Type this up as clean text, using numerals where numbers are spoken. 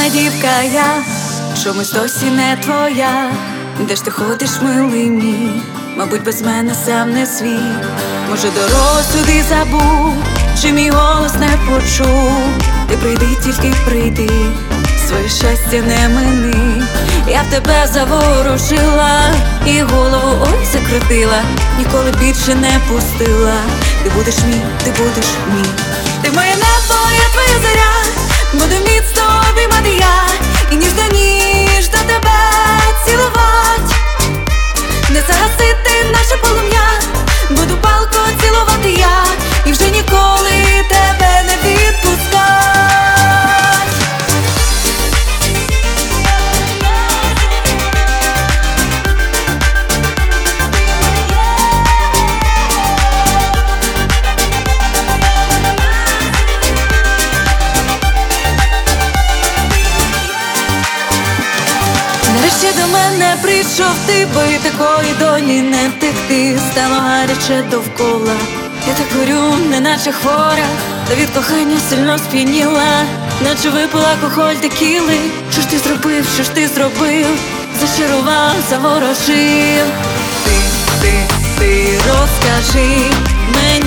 дівка я, чомусь досі не твоя. Де ж ти ходиш, милий мій? Мабуть, без мене сам не свій. Може, дорогу сюди забув, чи мій голос не почув. Ти прийди, тільки прийди, своє щастя не мини. Я в тебе заворожила і голову ой закрутила, ніколи більше не пустила. Ти будеш мій, ти будеш мій. Ти моє небо, я твоя зоря, буду міцно обіймати я, і ніжно ніжно тебе цілувати, не загасити наше полум'я. Буду палко цілувати я, і вже ніколи тебе не відпускать. Нарешті до мене прийшов ти, бо і такої долі не втекти. Стало гаряче довкола, я так горю, неначе хвора, та від кохання сильно сп'яніла, наче випила кухоль текіли. Що ж ти зробив, що ж ти зробив? Зачарував, заворожив. Ти розкажи мені.